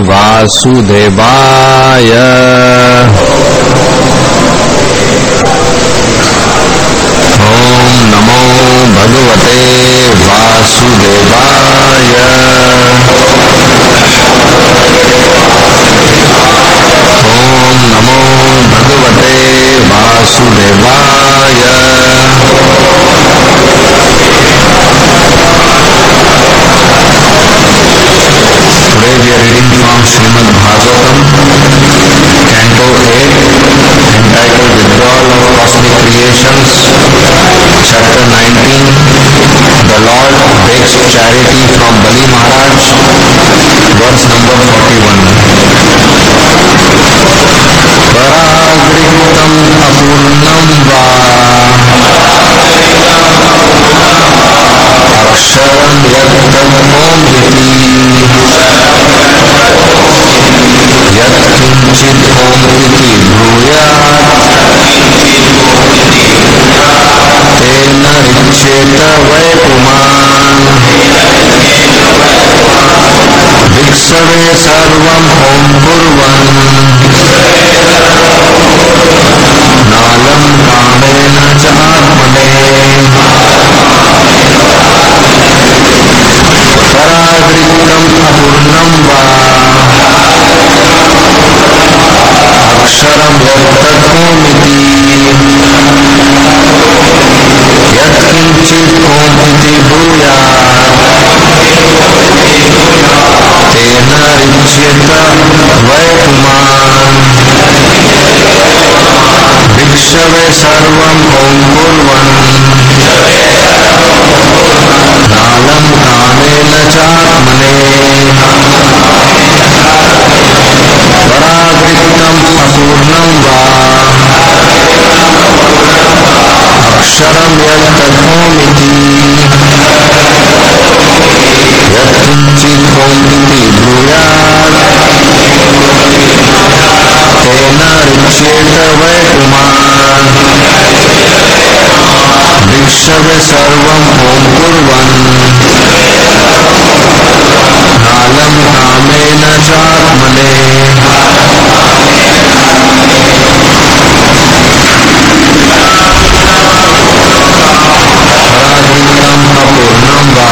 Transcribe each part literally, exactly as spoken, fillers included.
वासुदेवाय। ओम नमो भगवते वासुदेवाय। ओम नमो भगवते वासुदेवाय। Today we are reading from Srimad Bhagavatam, Canto eight, entitled Withdrawal of Cosmic Creations, Chapter nineteen, The Lord Begs Charity from Bali Maharaj, verse number forty-one. Paragritam apurnam va aksharam yattam om iti yat kinchit om iti bruyat tena richeta vaikuman viksave sarvam om kurvan नालम कामेन च आत्मने परागृतं अपूर्णं वा अक्षरं यत्तत्त्वमिति यत्किञ्चित् ओमिति ब्रूयात् तेन रिच्येत वैपुमान् विक्षवे सर्वं ओं कुर्वन् नालं कामेन चात्मने परागृतं अपूर्णं वा अक्षरं यत्तत्त्वमिति यत्किञ्चित् ओमिति ब्रूयात् तेन रिच्येत वैपुमान् विक्षवे सर्वं ओं कुर्वन् नालं कामेन चात्मने परागृतं अपूर्णं वा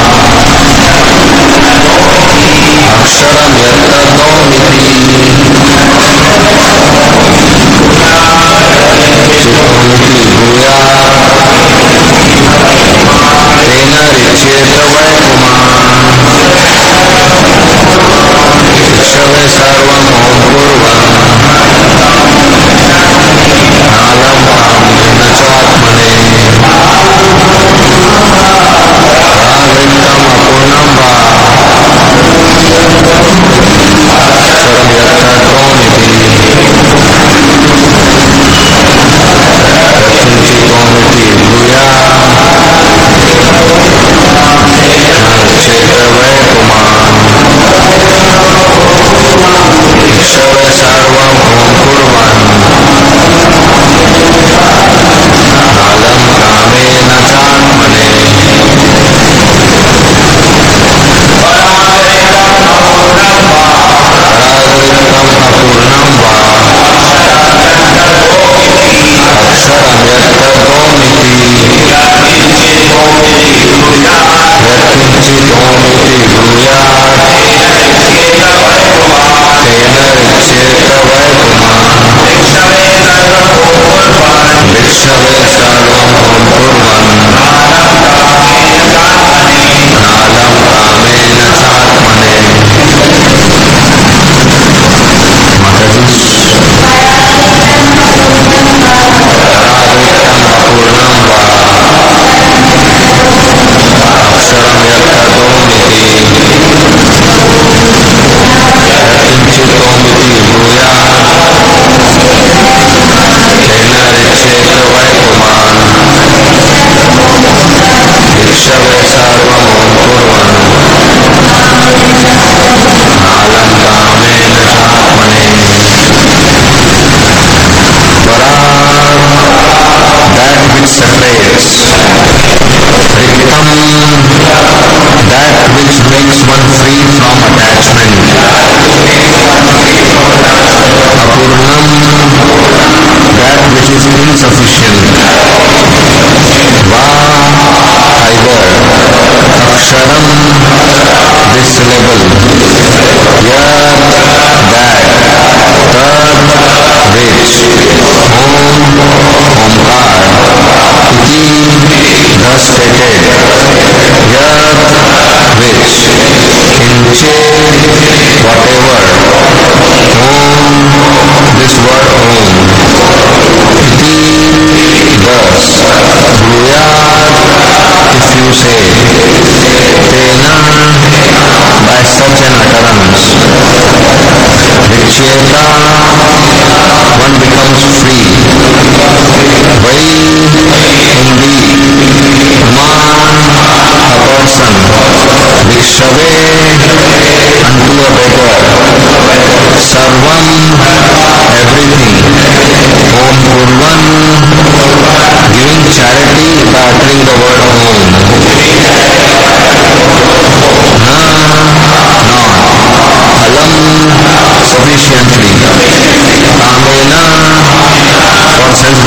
अक्षरं यत्तत्त्वमिति चित्तोमिति भूयात्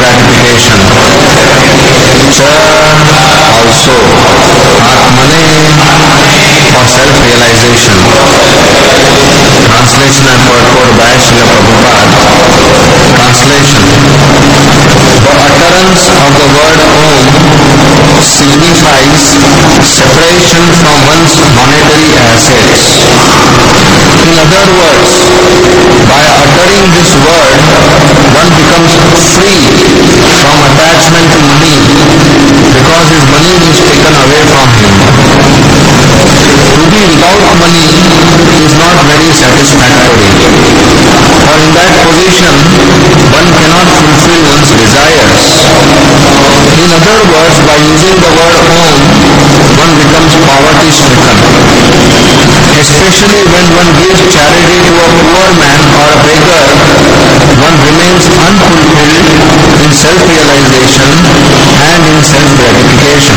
gratification. Cha also Atmane for self-realization. Translation and purport by Srila Prabhupada. Translation. The utterance of the word Om signifies separation from one's monetary assets. In other words, by uttering this word, one becomes free from attachment to money because his money is taken away from him. To be without money is not very satisfactory, for in that position one cannot fulfill one's desires. In other words, by using the word Om, one becomes poverty stricken. Especially when one gives charity to a poor man or a beggar, one remains unfulfilled in self-realization and in self-gratification.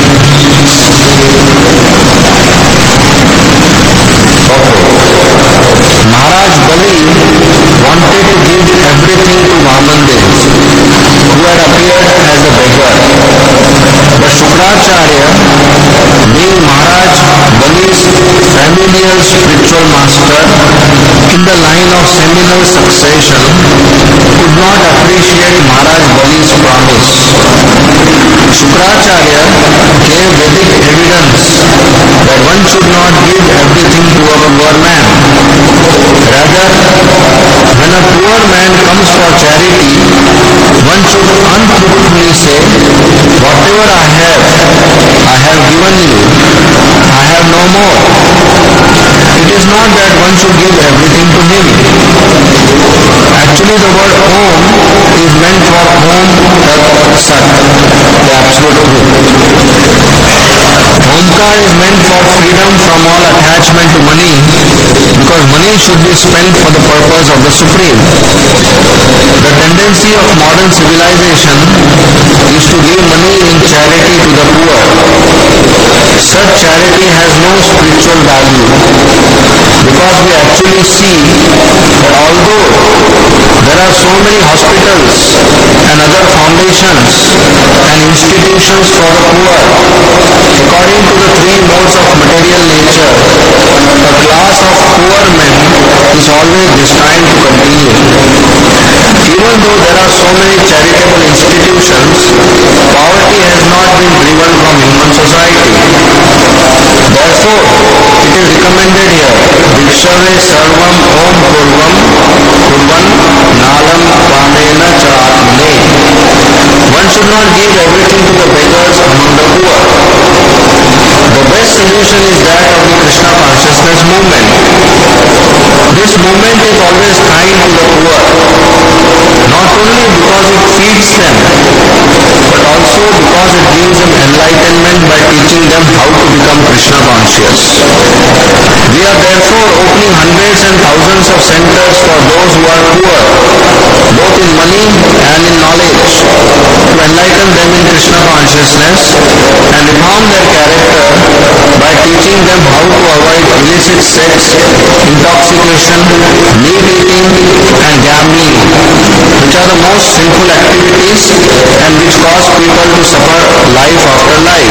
Maharaj Bali wanted to give everything to Vamandev, who had appeared as a beggar. But Shukracharya, being Maharaj Bali's familial spiritual master in the line of seminal succession, could not appreciate Maharaj Bali's promise. Shukracharya gave Vedic evidence that one should not give everything to a poor man. Rather, when a poor man comes for charity, one should untruthfully say, whatever I have, I have given you. I have no more. It is not that one should give everything to him. Actually, the word Om is meant for Om Tat Sat, the absolute truth. Omkar is meant for freedom from all attachment to money, because money should be spent for the purpose of the Supreme. The tendency of modern civilization is to give money in charity to the poor. Such charity has no spiritual value, because we actually see that although there are so many hospitals and other foundations and institutions for the poor, according to the three modes of material nature, the class of poor men is always destined to continue. Even though there are so many charitable institutions, poverty has not been driven from human society. Therefore, it is recommended here, Dikshave Sarvam Om Purvam Kurvan Nalam Pamena Chaatmane. One should not give everything to the beggars among the poor. The best solution is that of the Krishna consciousness movement. This movement is always kind to the poor, not only because it feeds them, but also because it gives them enlightenment by teaching them how to become Krishna conscious. We are therefore opening hundreds and thousands of centers for those who are poor, both in money and in knowledge, to enlighten them in Krishna consciousness and reform their character by teaching them how to avoid illicit sex, intoxication, meat eating and gambling, which are the most sinful activities and which cause people to suffer life after life.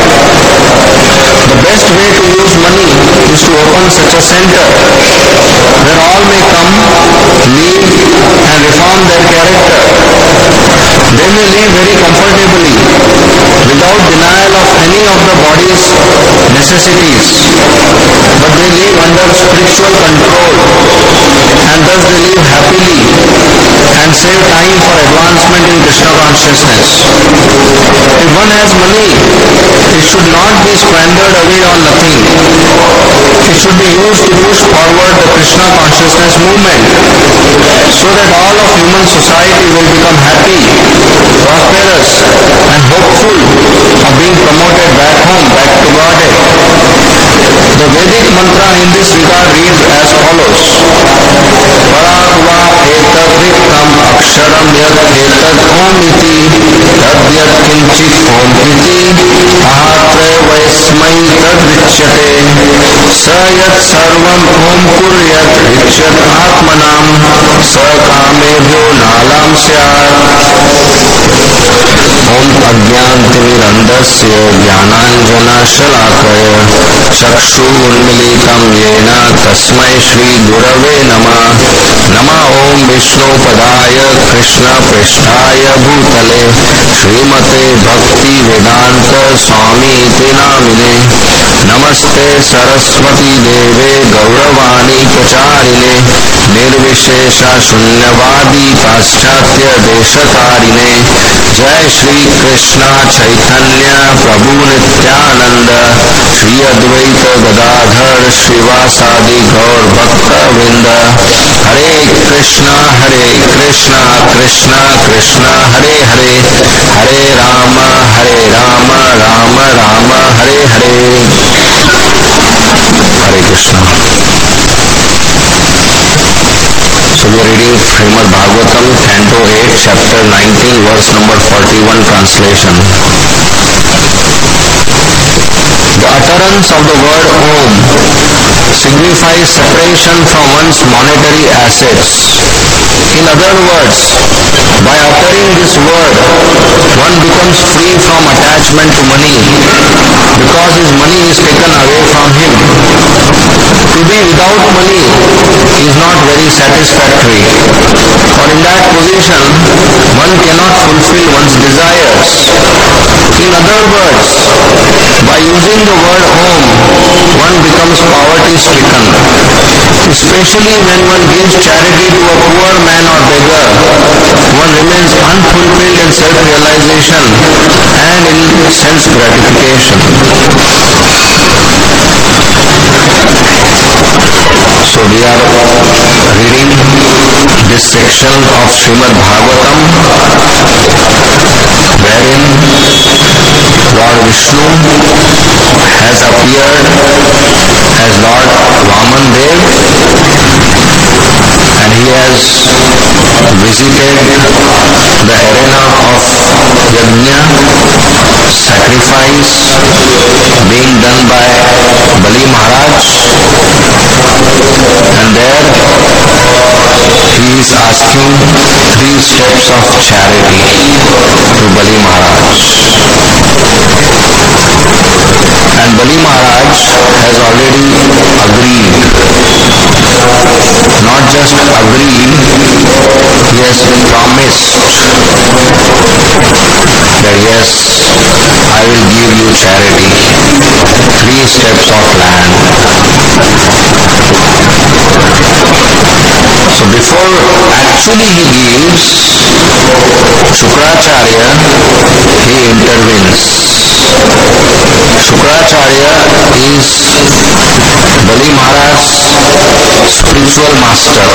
The best way to use money is to open such a center where all may come, live and reform their character. They may live very comfortably without denial of any of the body's necessities, but they live under spiritual control, and thus they live happily and save time for advancement in Krishna consciousness. If one has money, it should not be squandered away on nothing. It should be used to push forward the Krishna consciousness movement, so that all of human society will become happy, prosperous and hopeful of being promoted back home, back to Godhead. The Vedic mantra in this regard reads as follows: Paragva etadviktam aksharam yad etad omiti tadyad kinchit omiti ahatre vaismai tadvichyate sa yad sarvam om kuryat vichyat atmanam sa kamebhyo nalam syat. अज्ञानतिमिरन्धस्य ज्ञानाञ्जनशलाकया चक्षुरुन्मीलितं येन तस्मै श्रीगुरवे नमः। नमः ॐ विष्णुपदाय कृष्णपृष्ठाय भूतले श्रीमते भक्तिवेदान्त स्वामीति नामिने। नमस्ते सरस्वती देवे गौरवाणी प्रचारिणे निर्विशेष शून्यवादी पाश्चात्य देशकारिणे। जय श्री कृष्ण चैतन्य प्रभु नित्यानंद श्री अद्वैत गदाधर श्रीवासादि गौर भक्त वृंद। हरे कृष्ण हरे कृष्ण कृष्ण कृष्ण हरे हरे, हरे राम हरे राम राम राम हरे हरे। हरे Krishna. So we are reading Srimad Bhagavatam, Canto eight, Chapter nineteen, verse number forty-one, translation. The utterance of the word Om signifies separation from one's monetary assets. In other words, by uttering this word, one becomes free from attachment to money because his money is taken away from him. To be without money is not very satisfactory, for in that position one cannot fulfill one's desires. In other words, by using the word Om, one becomes poverty stricken. Especially when one gives charity to a poor man or beggar, one remains unfulfilled in self-realization and in sense gratification. So we are reading this section of Srimad Bhagavatam, wherein Lord Vishnu has appeared as Lord Vaman Dev, and he has visited the arena of Yajna, sacrifice being done by Bali Maharaj, and there he is asking three steps of charity to Bali Maharaj. And Bali Maharaj has already agreed. Not just agreed, he has promised that yes, I will give you charity, three steps of land. So before actually he gives, Shukracharya, he intervenes. Shukracharya is Bali Maharaj's spiritual master,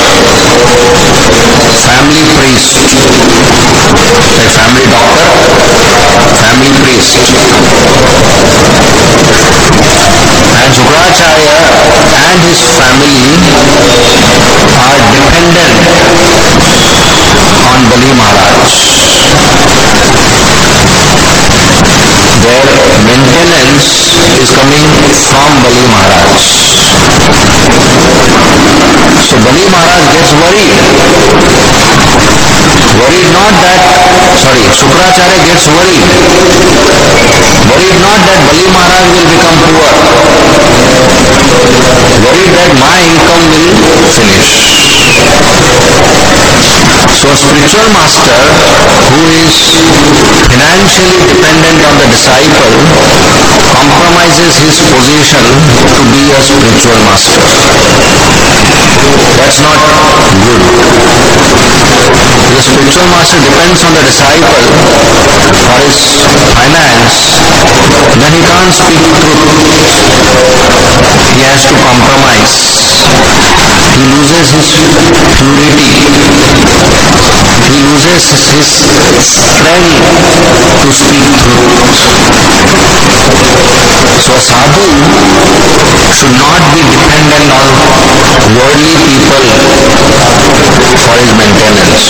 family priest, like family doctor, family priest. And Shukracharya and his family are dependent on Bali Maharaj. Their maintenance is coming from Bali Maharaj. So Bali Maharaj gets worried. Worried not that, sorry, Shukracharya gets worried. Worried not that Bali Maharaj will become poor. Worried that my income will finish. So a spiritual master who is financially dependent on the disciple compromises his position to be a spiritual master. That's not good. If the spiritual master depends on the disciple for his finance, then he can't speak truth. He has to compromise. He loses his purity. He loses his strength to speak truth. So a sadhu should not be dependent on worldly people for his maintenance.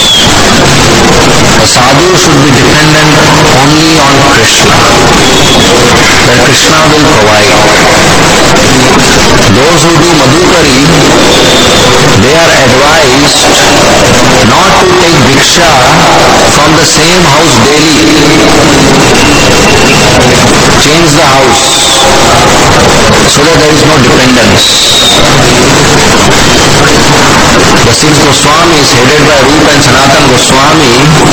A sadhu should be dependent only on Krishna, that Krishna will provide. Those who do Madhukari, they are advised not to take Diksha from from the same house daily, change the house so that there is no dependence. The six Goswamis, headed by Rupa and Sanatan Goswami,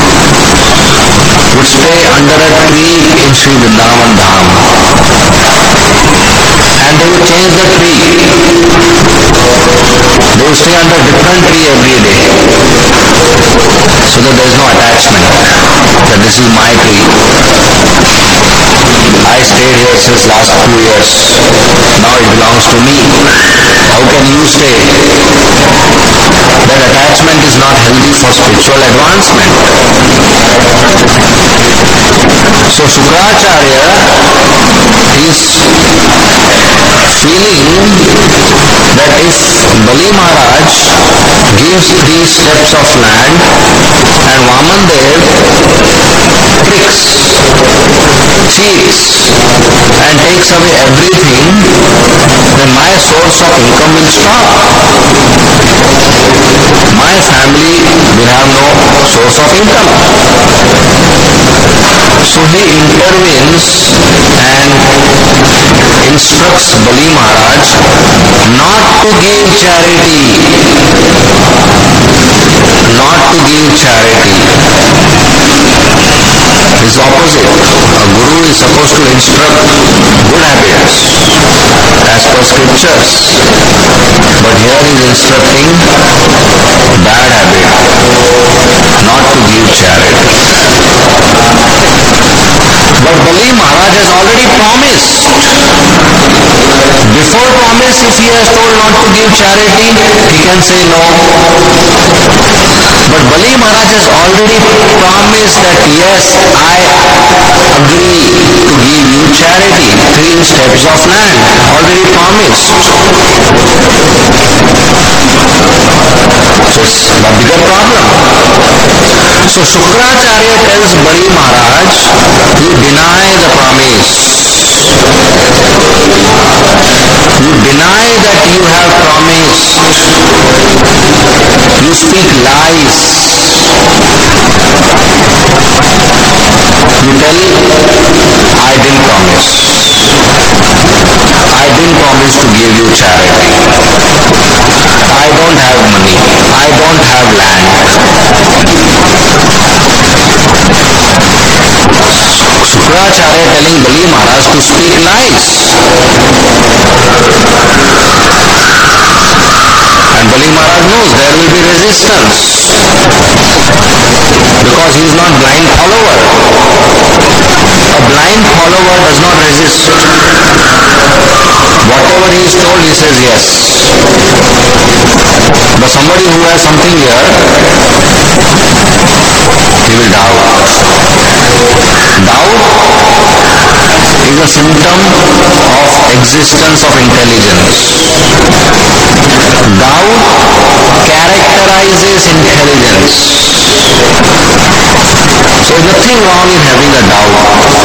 would stay under a tree in Sri Vrindavan Dham, and they would change the tree. They would stay under a different tree every day, so that there is no attachment, that this is my tree. I stayed here since last two years, now it belongs to me. How can you stay? That attachment is not healthy for spiritual advancement. So Shukracharya is feeling that if Bali Maharaj gives three steps of land and Vaman Dev tricks, cheats and takes away everything, then my source of income will stop. My family will have no source of income. So he intervenes and instructs Bali Maharaj not to give charity. Not to give charity. It's opposite. A guru is supposed to instruct good habits as per scriptures. But here he is instructing bad habit, not to give charity. But Bali Maharaj has already promised. Before promise, if he has told not to give charity, he can say no. But Bali Maharaj has already promised that yes, I agree to give you charity, three steps of land, already promised. So it's a bigger problem. So Shukracharya tells Bali Maharaj, you deny the promise. You deny that you have promised. You speak lies. You tell, I didn't promise. I didn't promise to give you charity. I don't have money. I don't have land. Shukracharya telling Bali Maharaj to speak lies. And Bali Maharaj knows there will be resistance, because he is not blind follower. A blind follower does not resist. Whatever he is told, he says yes. But somebody who has something here, he will doubt. Doubt is a symptom of existence of intelligence. Doubt characterizes intelligence. So there's nothing wrong in having a doubt.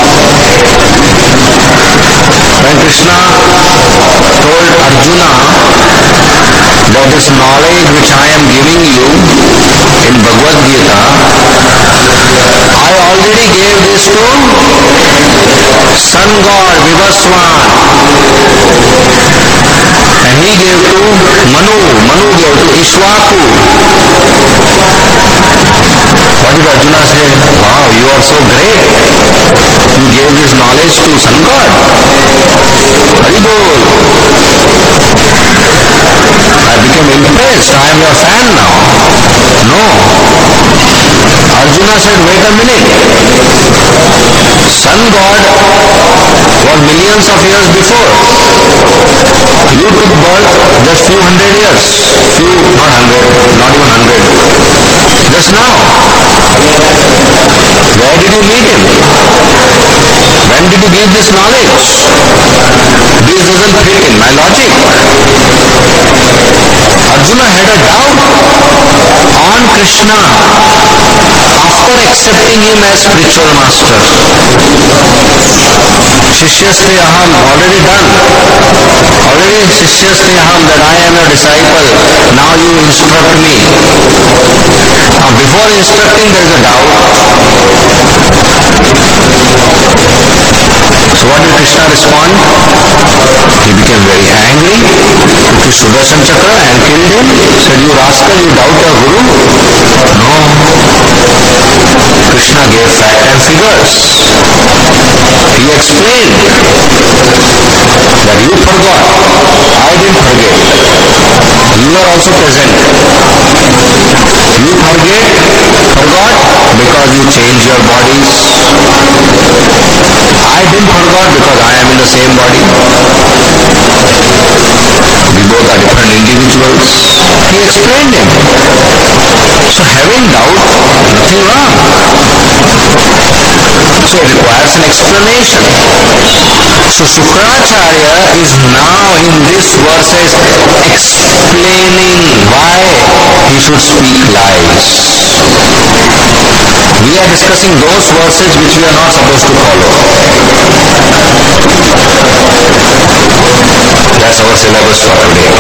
When Krishna told Arjuna that this knowledge which I am giving you in Bhagavad Gita, I already gave this to sun god Vivaswan, and he gave to Manu, Manu gave to Ishwaku. What did Arjuna say? Wow, you are so great. You gave this knowledge to sun god. Haribol. I became impressed. I am your fan now. No. Arjuna said, wait a minute. Sun god was millions of years before. You took birth just few hundred years. Few, not hundred, not even hundred. Just now. Where did you meet him? When did you give this knowledge? This doesn't fit in my logic. Arjuna had a doubt on Krishna after accepting him as spiritual master. Shishyasthi aham, already done. Already Shishyasthi aham, that I am your disciple. Now you instruct me. Now before before instructing there is a doubt. So what did Krishna respond? He became very angry, took his Sudarshan Chakra and killed him. Said, you rascal, you doubt your Guru? No. Krishna gave fact and figures. He explained that you forgot. I didn't forget. You are also present. You forget, forgot because you change your bodies. I didn't forget because I am in the same body. We both are different individuals. He explained him. So having doubt, nothing wrong. So it requires an explanation. So Shukracharya is now in this verses explaining why he should speak lies. We are discussing those verses which we are not supposed to follow. That's our syllabus for today.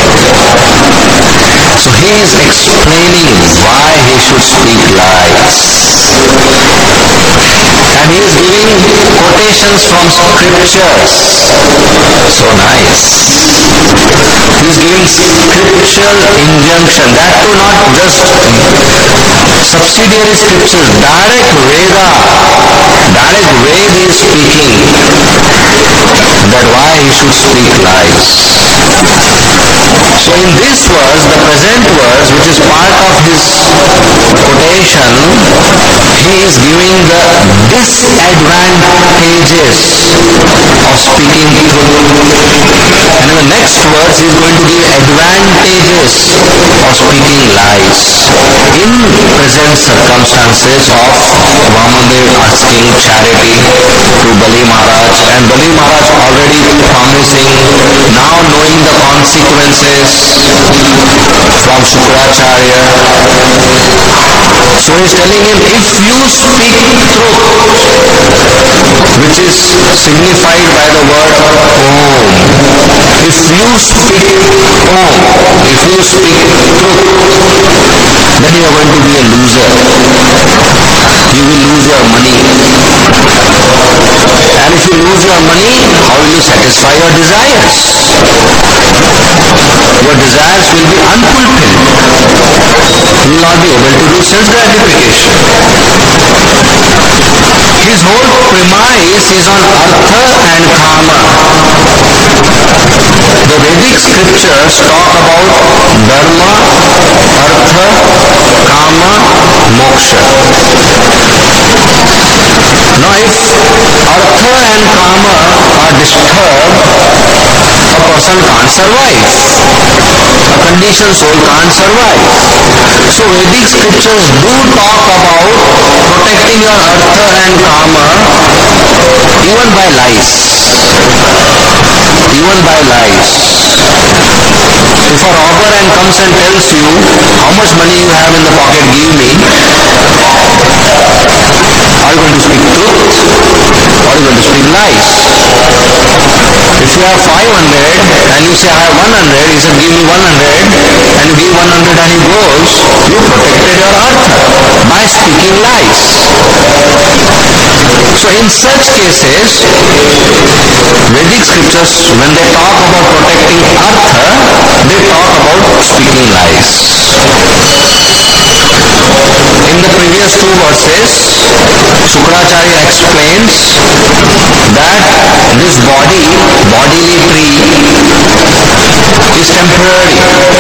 So he is explaining why he should speak lies. And he is giving quotations from scriptures. So nice. He is giving scriptural injunction. That too not just subsidiary scriptures. Direct Veda. Direct Ved is speaking that why he should speak lies. So in this verse, the present verse, which is part of his quotation, he is giving the disadvantages of speaking truth. And in the next verse, he is going to give advantages of speaking lies. In present circumstances of Vamadev asking charity to Bali Maharaj, and Bali Maharaj already promising, now knowing the consequences from Shukracharya. So he is telling him, if you speak truth, which is signified by the word Om, if you speak Om, if you speak truth, then you are going to be a loser. You will lose your money. And if you lose your money, how will you satisfy your desires? Your desires will be unfulfilled. You will not be able to do sense gratification. His whole premise is on Artha and Kama. The Vedic scriptures talk about Dharma, Artha, Kama, Moksha. Now if Artha and Kama are disturbed, a person can't survive. A conditioned soul can't survive. So Vedic scriptures do talk about protecting your Artha and Kama even by lies. Even by lies. If a robber and comes and tells you how much money you have in the pocket, give me, are you going to speak truth or are you going to speak lies? If you have five hundred and you say I have one hundred, he says give me one hundred, and you give one hundred and he goes, you protected your Artha by speaking lies. So in such cases, Vedic scriptures, when they talk about protecting Artha, they talk about speaking lies. In the previous two verses, Shukracharya explains that this body, bodily tree, is temporary.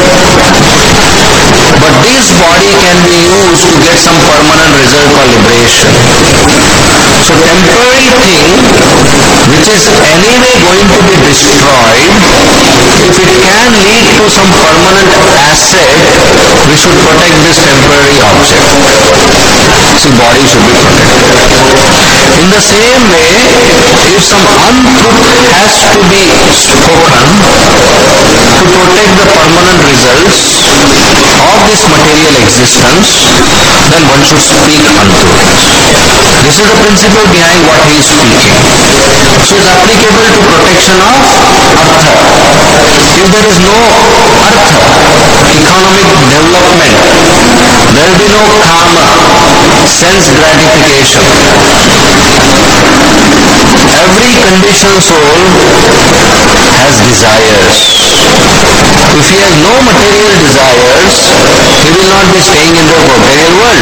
But this body can be used to get some permanent result or liberation. So temporary thing, which is anyway going to be destroyed, if it can lead to some permanent asset, we should protect this temporary object. See, body should be protected. In the same way, if some untruth has to be spoken to protect the permanent results of this material existence, then one should speak untruth. This is the principle behind what he is speaking. So it is applicable to protection of Artha. If there is no Artha, economic development, there will be no Kama. sense gratification. Every conditioned soul has desires. If he has no material desires, he will not be staying in the material world.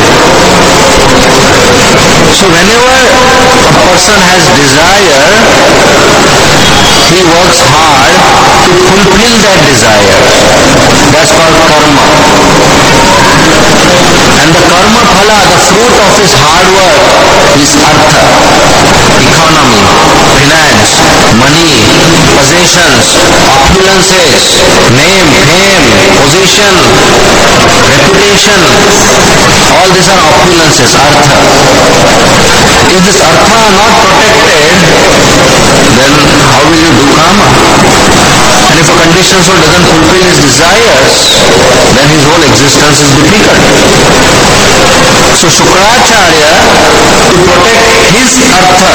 So whenever a person has desire, he works hard to fulfill that desire. That's called karma. And the karma phala, the fruit of his hard work, is artha, economy, finance, money, possessions, opulences, name, fame, position, reputation. All these are opulences, artha. If this artha are not protected, then how will you do karma? And if a conditioned soul doesn't fulfill his desires, then his whole existence is difficult. So Shukracharya, to protect his artha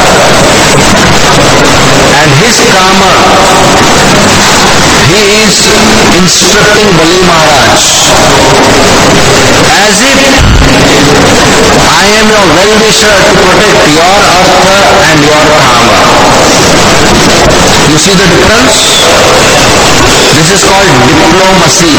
and his karma, he is instructing Bali Maharaj as if I am your well-wisher to protect your artha and your karma. You see the difference? This is called diplomacy.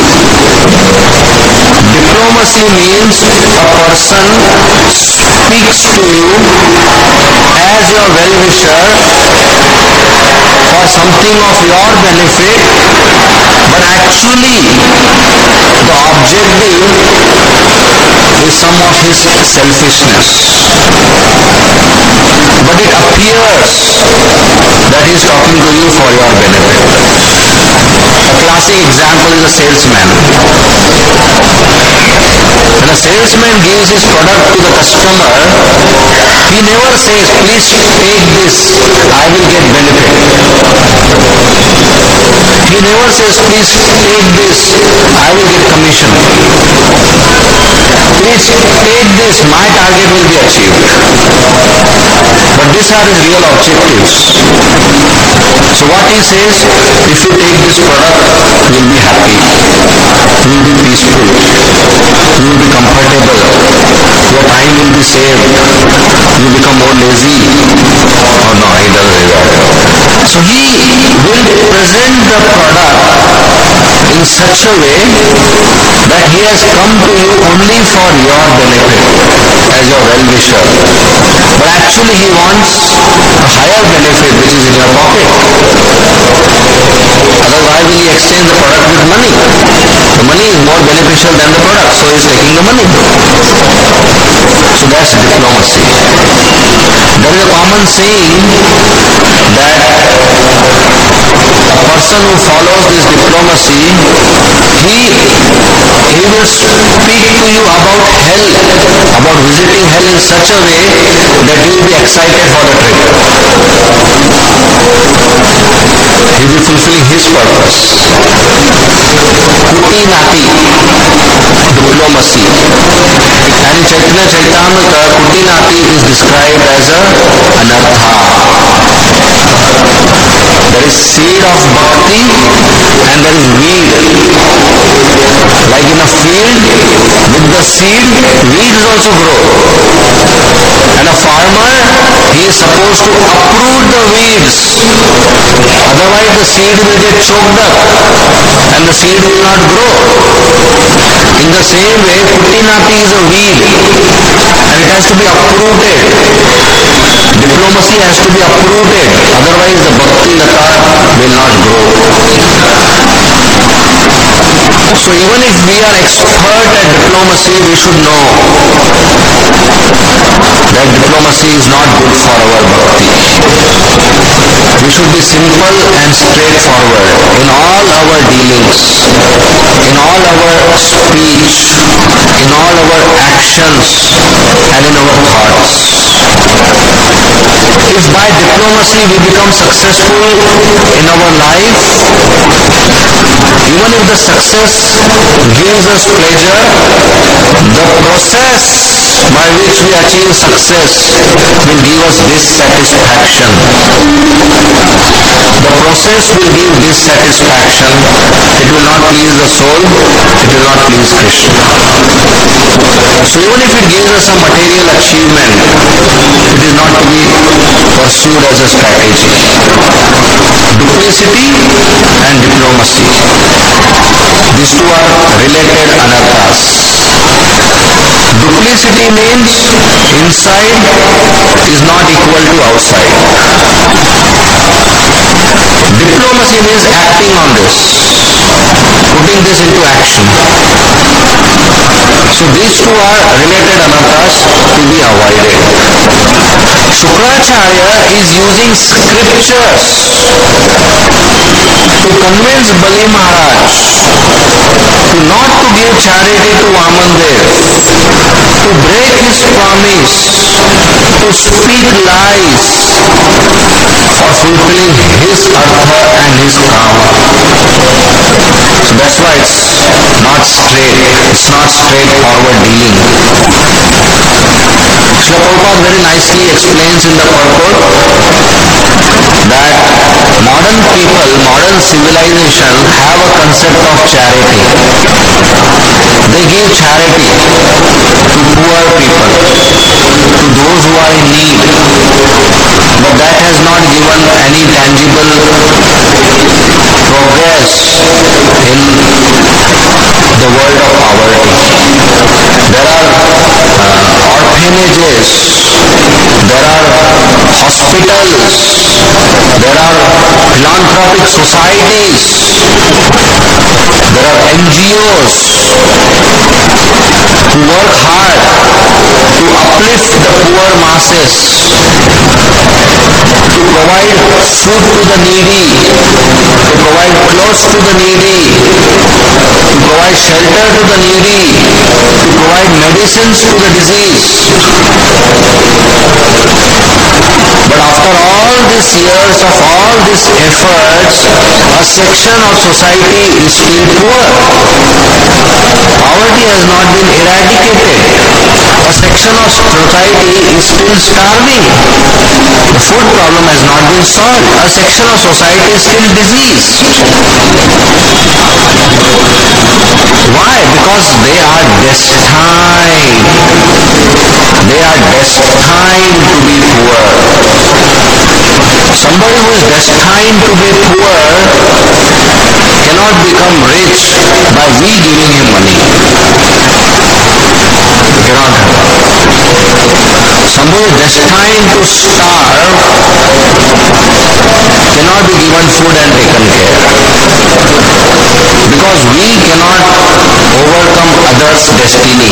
Diplomacy means a person speaks to you as your well-wisher for something of your benefit, but actually the objective is some of his selfishness. But it appears that he is talking to you for your benefit. A classic example is a salesman. When a salesman gives his product to the customer, he never says, please take this, I will get benefit. He never says, please take this, I will get commission. Please take this, my target will be achieved. But these are his real objectives. So what he says, if you take this product, you will be happy, you will be peaceful, you will be comfortable, your time will be saved, you will become more lazy. Oh no, he doesn't say that. So he will present the product in such a way that he has come to you only for your benefit as your well-wisher. But actually he wants a higher benefit which is in your pocket. Otherwise why will he exchange the product with money? The money is more beneficial than the product, so he is taking the money. So that's diplomacy. There is a common saying that a person who follows this diplomacy, he, he will speak to you about hell, about visiting hell in such a way that you will be excited for the trip. He will be fulfilling his purpose. Kuti Nati, diplomacy. And in Chaitanya Charitamrita, Kuti Nati is described as a anartha. There is seed of bhakti and there is weed. Like in a field, with the seed, weeds also grow. And a farmer, he is supposed to uproot the weeds. Otherwise the seed will get choked up and the seed will not grow. In the same way, Kuti Nati is a weed and it has to be uprooted. Diplomacy has to be uprooted, otherwise the Bhakti Lata will not grow. So even if we are expert at diplomacy, we should know that diplomacy is not good for our bhakti. We should be simple and straightforward in all our dealings, in all our speech, in all our actions, and in our thoughts. If by diplomacy we become successful in our life, even if the success gives us pleasure, the process by which we achieve success will give us dissatisfaction. The process will give dissatisfaction. It will not please the soul, it will not please Krishna. So even if it gives us some material achievement, it is not to be pursued as a strategy. Duplicity and diplomacy. These two are related anarthas. Duplicity means inside is not equal to outside. Diplomacy means acting on this, putting this into action. So these two are related anarthas to be avoided. Shukracharya is using scriptures to convince Bali Maharaj to not to give charity to Vamandev, to break his promise, to speak lies for fulfilling his artha and his kama. So that's why it's not straight, it's not straightforward dealing. Srila Prabhupada very nicely explains in the purport that modern people, modern civilization have a concept of charity. They give charity to poor people, to those who are in need, but that has not given any tangible progress in the world of poverty. There are uh, orphanages, there are hospitals, there are philanthropic societies, there are N G Os who work hard to uplift the poor masses, to provide food to the needy, to provide clothes to the needy, to provide shelter to the needy, to provide medicines to the disease. But after all these years of all these efforts, a section of society is still poor. Poverty has not been eradicated. A section of society is still starving. The food problem has not been solved. A section of society is still diseased. Why? Because they are destined. They are destined to be poor. Somebody who is destined to be poor cannot become rich by we giving him money. Cannot happen. Somebody destined to starve cannot be given food and taken care. Because we cannot overcome others' destiny.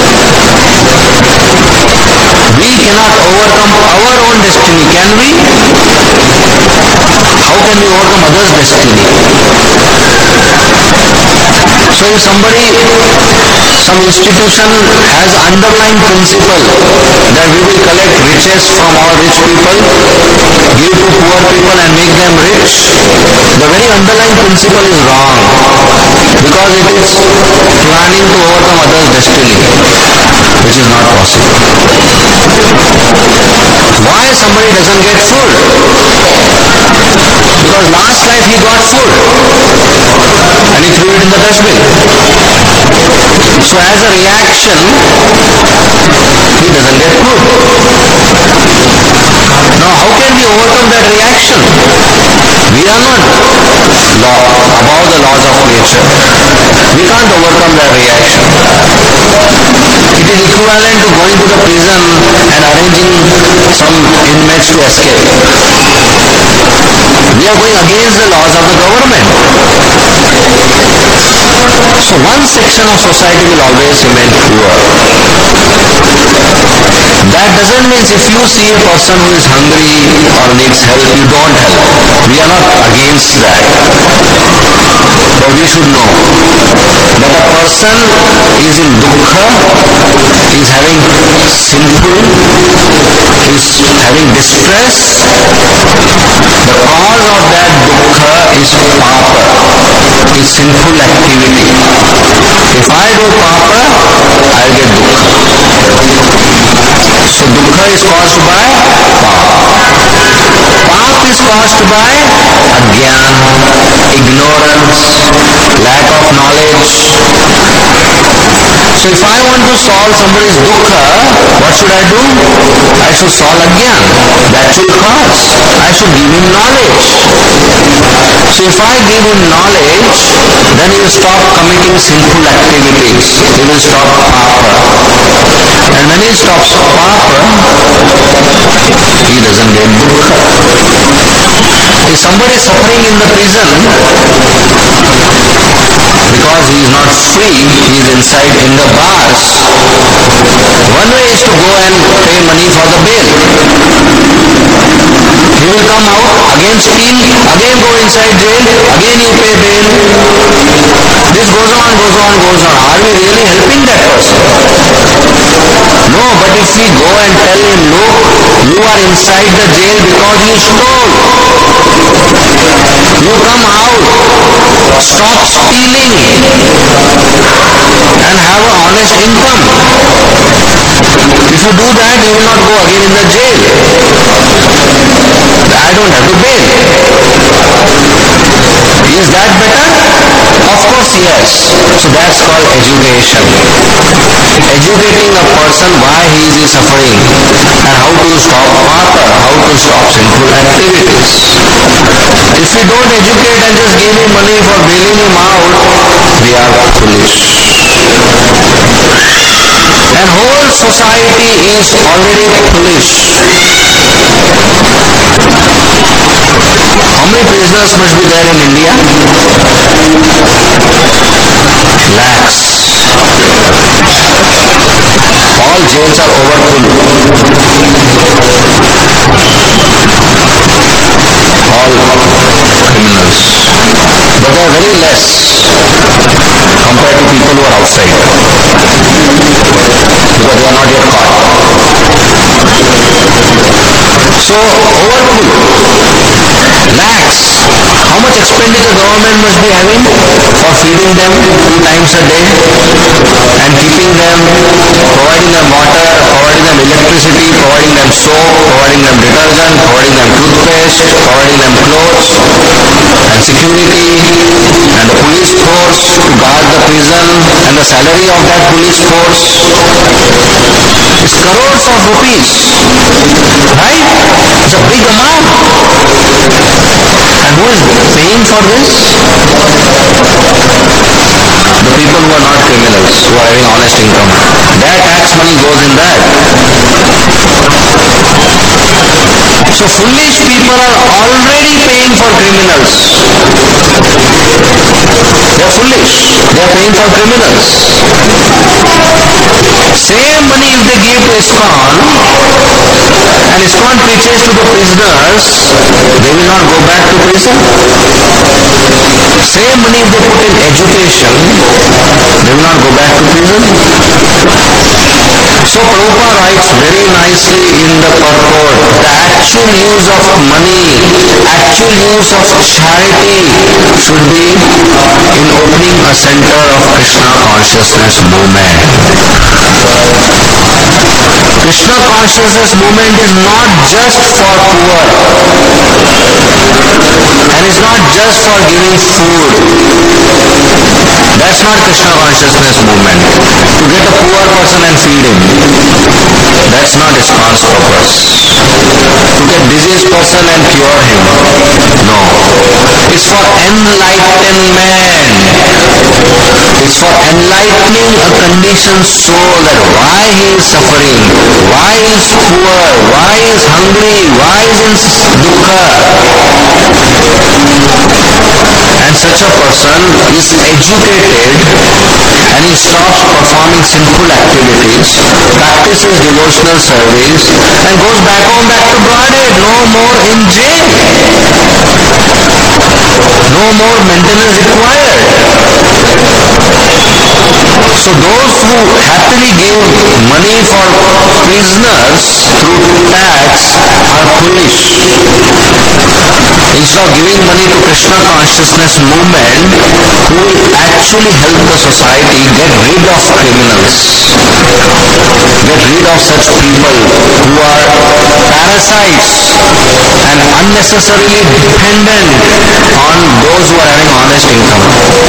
We cannot overcome our own destiny, can we? How can we overcome others' destiny? So if somebody, some institution has underlying principle that we will collect riches from all rich people, give to poor people and make them rich, the very underlying principle is wrong, because it is planning to overcome others' destiny, which is not possible. Why somebody doesn't get food? Because last life he got food and he threw it in the dustbin. So as a reaction, he doesn't get food. Now how can we overcome that reaction? We are not law, above the laws of nature. We can't overcome that reaction. It is equivalent to going to the prison and arranging some inmates to escape. We are going against the laws of the government. So one section of society will always remain poor. That doesn't mean if you see a person who is hungry or needs help, you don't help. We are not against that. But we should know that a person is in dukkha, is having sinful, is having distress. The cause of that dukkha is papa, is sinful activity. If I do papa, I get dukkha. So dukkha is caused by papa. Pap is caused by agyan, ignorance, lack of knowledge. So So if I want to solve somebody's dukkha, what should I do? I should solve ajnana, the actual cause. I should give him knowledge. So if I give him knowledge, then he will stop committing sinful activities. He will stop papa. And when he stops papa, he doesn't get dukkha. If somebody is suffering in the prison because he is not free, he is inside in the bars, one way is to go and pay money for the bail. He will come out, again steal, again go inside jail, again you pay bail. This goes on, goes on, goes on. Are we really helping that person? No, but if we go and tell him, look, you are inside the jail because you stole. You come out, stop stealing and have an honest income. If you do that, you will not go again in the jail. I don't have to bail. Is that better? Of course, yes. So that's called education. Educating a person why he is suffering and how to stop papa, how to stop sinful activities. If we don't educate and just give him money for bailing him out, we are foolish. And whole society is already foolish. How many prisoners must be there in India? Lakhs. All jails are overfull. All criminals. But they are very less compared to people who are outside. Because they are not yet caught. So, overfull. Lakhs. How much expenditure government must be having for feeding them two times a day and keeping them, providing them water, providing them electricity, providing them soap, providing them detergent, providing them toothpaste, providing them clothes and security and the police force to guard the prison and the salary of that police force. It's crores of rupees, right? It's a big amount. And who is paying for this? The people who are not criminals, who are having honest income. Their tax money goes in that. So foolish people are already paying for criminals. They are foolish. They are paying for criminals. Same money if they give to ISKCON and ISKCON preaches to the prisoners, they will not go back to prison. Same money if they put in education, they will not go back to prison. So Prabhupada writes very nicely in the purport, the actual use of money, actual use of charity should be in opening a center of Krishna consciousness movement. Krishna consciousness movement is not just for poor and it's not just for giving food. That's not Krishna consciousness movement. To get a poor person and feed him, that's not ISKCON's purpose. To get diseased person and cure him, no. It's for enlightenment. It's for enlightening a conditioned soul that why he is suffering, why he is poor, why he is hungry, why he is in dukkha. And such a person is educated and he stops performing sinful activities, practices devotional service and goes back home, back to Godhead. No more in jail. No more maintenance required. So those who happily give money for prisoners through tax are foolish. Instead of giving money to Krishna consciousness movement, who will actually help the society get rid of criminals, get rid of such people who are parasites and unnecessarily dependent on those who are having honest income.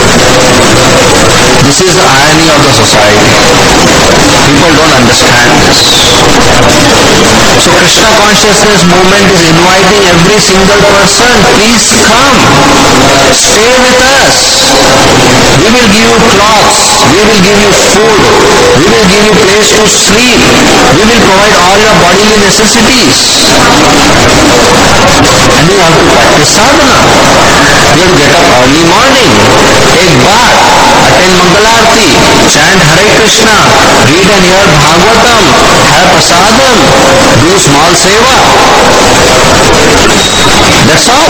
This is the irony of the society. People don't understand this. So Krishna consciousness movement is inviting every single person, please come, stay with us. We will give you clothes, we will give you food, we will give you place to sleep, we will provide all your bodily necessities. And you have to practice sadhana. You have to get up early morning, take bath, attend Mangalarti, chant Hare Krishna, read and hear Bhagavatam, have prasadam, do small seva. That's all.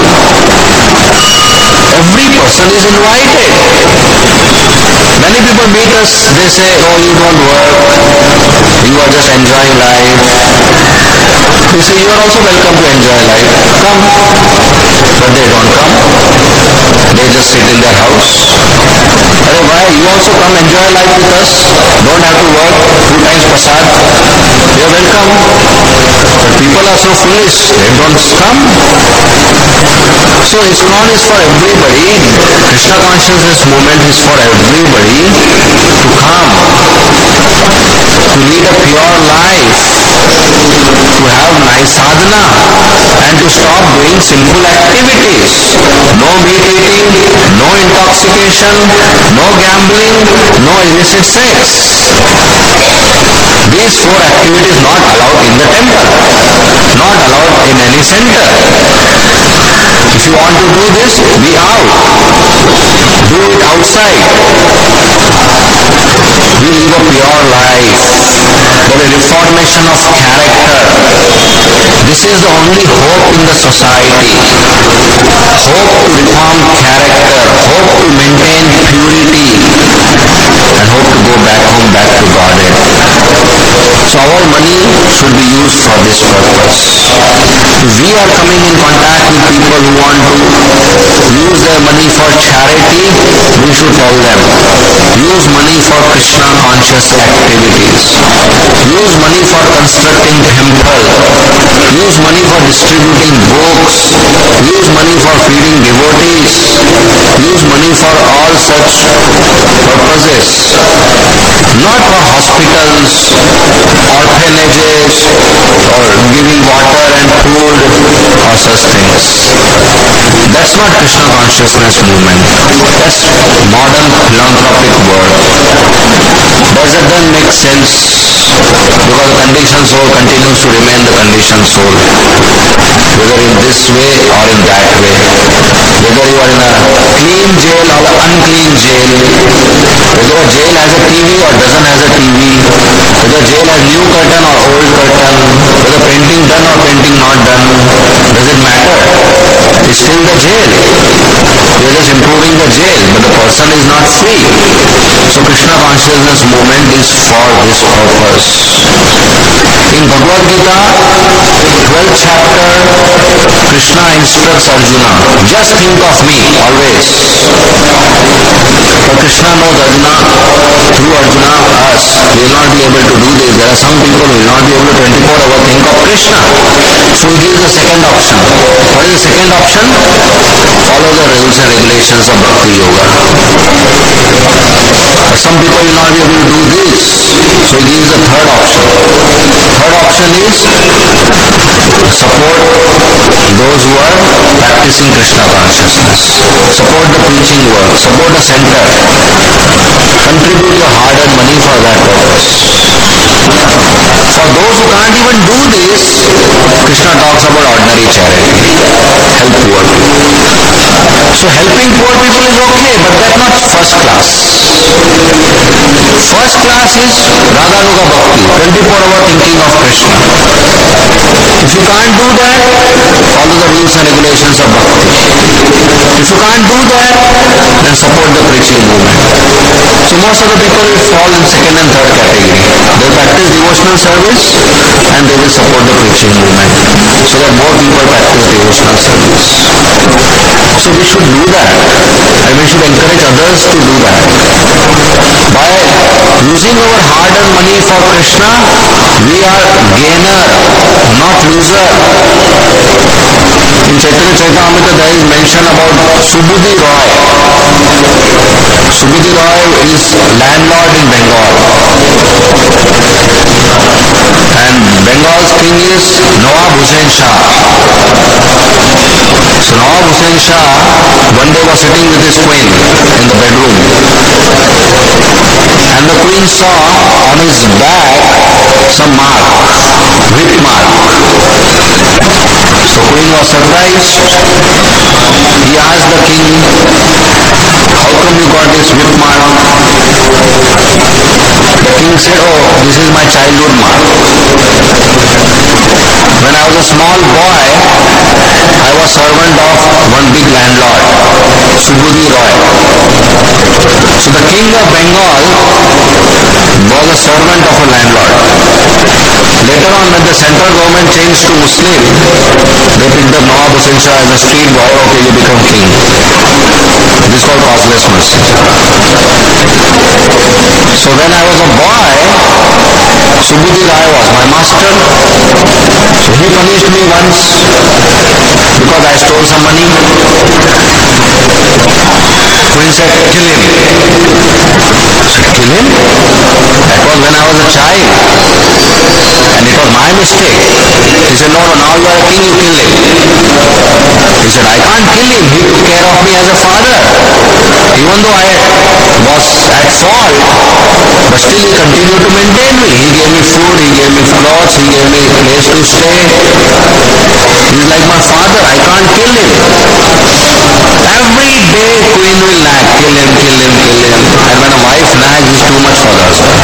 Every person is invited. Many people meet us, they say, oh, you don't work, you are just enjoying life. We say, you are also welcome to enjoy life. Come. But they don't come. They just sit in their house. Hey, why? You also come enjoy life with us. Don't have to work. Two times prasad. You are welcome. But people are so foolish. They don't come. So ISKCON is for everybody. Krishna consciousness movement is for everybody to come, to lead a pure life, to have nice sadhana, and to stop doing sinful activities. No meat eating, no intoxication, no gambling, no illicit sex. These four activities not allowed in the temple, not allowed in any center. If you want to do this, be out. Do it outside. We live a pure life. There is reformation of character. This is the only hope in the society. Hope to reform character, hope to maintain purity, and hope to go back home, back to Godhead. So our money should be used for this purpose. If we are coming in contact with people who want to use their money for charity, we should tell them, use money for Krishna conscious activities. Use money for constructing temple. Use money for distributing books. Use money for feeding devotees. Use money for all such purposes. Not for hospitals, orphanages, or giving water and food, or such things. That's not Krishna consciousness movement. That's modern philanthropic world. Does it then make sense? Because the conditioned soul continues to remain the conditioned soul, whether in this way or in that way. Whether you are in a clean jail or an unclean jail, whether a jail has a T V or doesn't has a T V, whether jail has new curtain or old curtain, whether painting done or painting not done, does it matter? It's still the jail. We are just improving the jail, but the person is not free. So Krishna consciousness movement is for this purpose. In Bhagavad Gita, twelfth chapter, Krishna instructs Arjuna, just think of me always. But Krishna knows Arjuna, through Arjuna, us, we will not be able to do this. There are some people who will not be able to twenty-four hours think of Krishna. So he gives the second option. What is the second option? Follow the rules and regulations of Bhakti Yoga. But some people will not be able to do this. So he gives the third option. Third option is support those who are practicing Krishna consciousness. Support the preaching work. Support the center. Contribute your hard-earned money for that purpose. For those who can't even do this, Krishna talks about ordinary charity. Help poor people. So helping poor people is okay, but that's not first class. First class is Radhanuga Bhakti, twenty-four hour thinking of Krishna. If you can't do that, follow the rules and regulations of Bhakti. If you can't do that, then support the preaching movement. So most of the people will fall in second and third category. They practice devotional service and they will support the preaching movement so that more people practice devotional service. So we should do that and we should encourage others to do that. By using our hard-earned money for Krishna, we are gainer, not loser. In Chaitanya Charitamrita there is mention about Subudhi Roy. Subudhi Roy is landlord in Bengal. And Bengal's king is Nawab Hussain Shah. So Nawab Hussain Shah one day was sitting with his queen in the bedroom. And the queen saw on his back some mark, whip mark. So queen was surprised. He asked the king, how come you got this whip mark? The king said, oh, this is my childhood mark. When I was a small boy, I was servant of one big landlord, Subudhi Roy. So the king of Bengal was a servant of a landlord. Later on, when the central government changed to Muslim, they picked up Nawab Hussain Shah as a street boy. Okay, you become king. This is called causeless mercy. So when I was a boy, Subudhi Roy was my master. So he punished me once because I stole some money. Queen said, kill him. I said, kill him? That was when I was a child. And it was my mistake. He said, no, no, now you are a king, you kill him. He said, I can't kill him. He took care of me as a father. Even though I was at fault, but still he continued to maintain me. He gave me food, he gave me clothes, he gave me a place to stay. He's like my father, I can't kill him. Every day queen will nag, kill him, kill him, kill him. And when a wife nags, it's too much for the husband.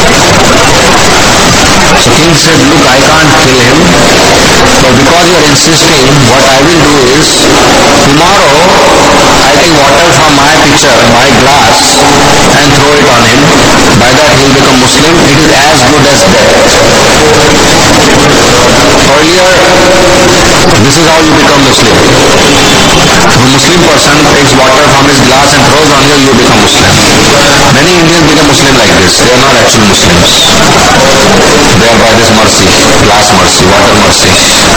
So king said, look, I can't kill him, but because you are insisting, what I will do is, tomorrow I take water from my pitcher, my glass, and throw it on him. By that he will become Muslim. It is as good as death. Earlier, this is how you become Muslim. If a Muslim person takes water from his glass and throws on you, you become Muslim. Many Indians become Muslim like this. They are not actually Muslims. They are by this mercy, glass mercy, water mercy.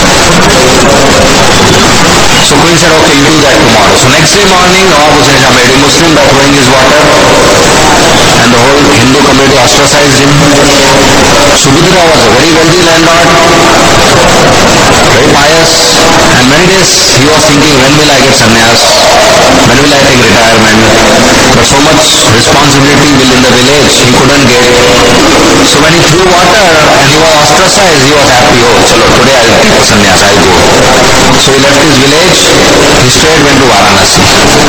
So Queen said, okay, you do that tomorrow. So next day morning, Nawab Hussain Shah made him Muslim by throwing his water, and the whole Hindu community ostracized him. Subudhi Roy was a very wealthy landlord, very pious, and many days he was thinking, when will I get sannyas? When will I take retirement? But so much responsibility will in the village, he couldn't get. So when he threw water and he was ostracized, he was happy. Oh, chalo, today I'll take sannyas, I'll go. So he left his village, he straight went to Varanasi.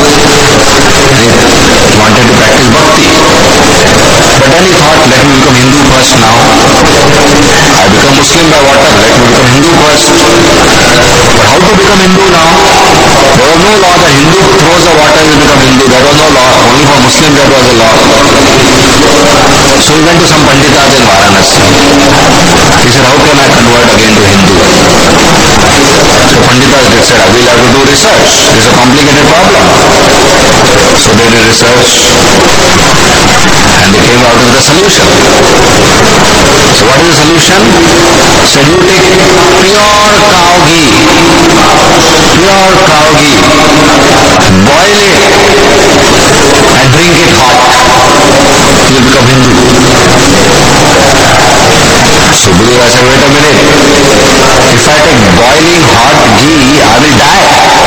And he wanted to practice bhakti. But then he thought, let me become Hindu first now. I become Muslim by water, let me become Hindu first. But how to become Hindu now? There was no law that Hindu throws the water will become Hindu. There was no law. Only for Muslims there was a law. So he went to some Panditas in Varanasi. He said, how can I convert again to Hindu? So Panditas did said, we'll have to do research. It's a complicated problem. So they did research and they came out with a solution. So what is the solution? So you take pure cow ghee, pure cow ghee, boil it and drink it hot. You will become Hindu. So Subudhi Roy said, wait a minute, if I take boiling hot ghee, I will die.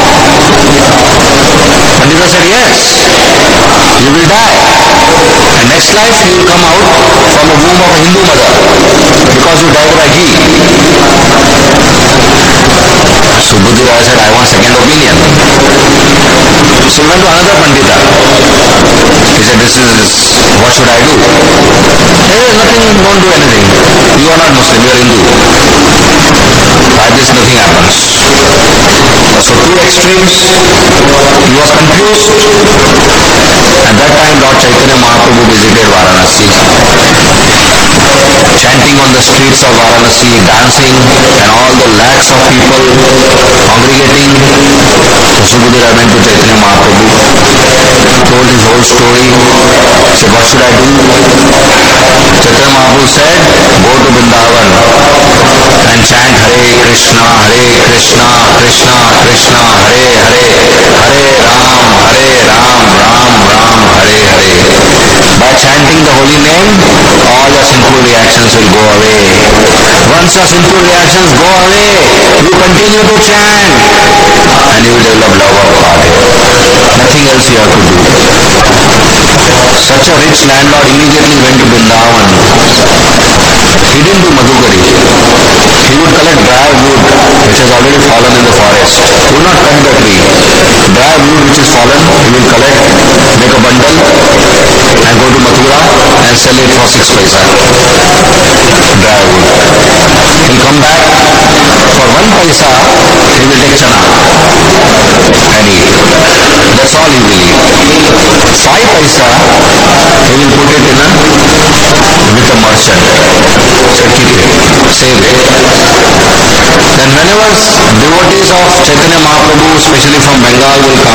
Pandita said, yes, you will die. And next life you will come out from a womb of a Hindu mother because you died by ghee. Subudhi Roy said, I want second opinion. So he went to another Pandita. He said, this is, what should I do? There is nothing, don't do anything. You are not Muslim, you are Hindu. By this nothing happens. So two extremes, he was confused. At that time Lord Chaitanya Mahaprabhu visited Varanasi, chanting on the streets of Varanasi, dancing, and all the lakhs of people congregating. So Subudira went to Chaitanya Mahaprabhu, told his whole story, said, what should I do? Chaitanya Mahaprabhu said, go to Vrindavan and chant Hare Krishna, Hare Krishna, Krishna Krishna, Hare Hare, Hare Ram, Hare Ram, Ram Ram, Hare Hare. By chanting the holy name, all your sinful reactions will go away. Once your sinful reactions go away, you continue to chant and you will develop love of God. Nothing else you have to do. Such a rich landlord immediately went to Vrindavan. He didn't do Madhukari. He would collect dry wood which has already fallen in the forest. He would not cut the tree. Dry wood which is fallen, he will collect, make a bundle and go to Mathura and sell it for six paisa. Dry wood. He'll come back, for one paisa, he will take chana and eat. That's all he will eat. Five paisa, he will put it in a, with a merchant. So keep it, save it. Then whenever devotees of Chaitanya Mahaprabhu, especially from Bengal, will come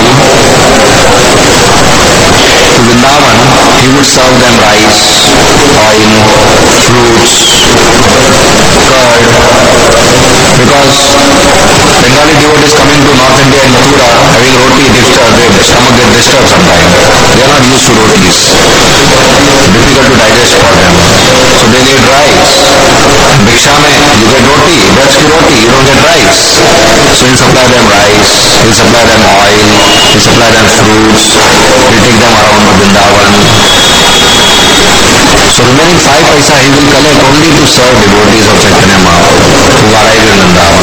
to Vrindavan, he would serve them rice, oil, fruits, curd, because Bengali devotees coming to North India and Mathura having roti, disturb, their stomach get disturbed sometimes. They are not used to rotis. Difficult to digest for them. So they need rice. Bhiksha mein, you get roti, that's ki roti, you don't get rice. So he'll supply them rice, he'll supply them oil, he'll supply them fruits, he'll take them around Vrindavan. So remaining five paisa he will collect only to serve devotees of Chaitanya Mahaprabhu who arrive in Vrindavan.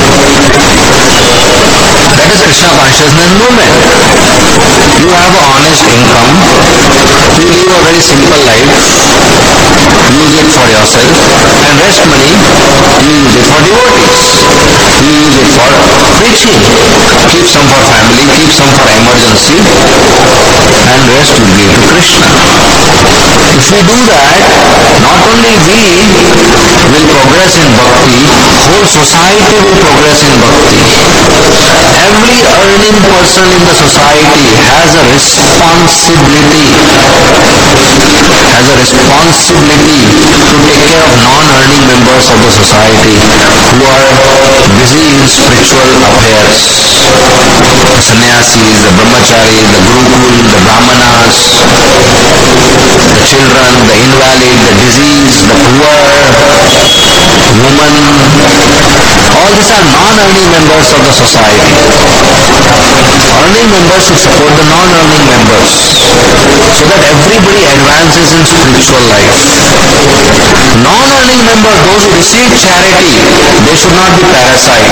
That is Krishna consciousness movement. You have an honest income, you live a very simple life, use it for yourself, and rest money, you use it for devotees. You use it for preaching. Keep some for family, keep some for emergency, and rest you give to Krishna. If we do that, not only we will progress in bhakti, whole society will progress in bhakti. Every earning person in the society has a responsibility, has a responsibility to take care of non-earning members of the society who are busy in spiritual affairs. The sannyasis, the brahmacharis, the gurukul, the brahmanas, the children, the invalid, the diseased, the poor, women, all these are non-earning members of the society. Earning members should support the non-earning members so that everybody advances in spiritual life. Non-earning members, those who receive charity, they should not be parasite.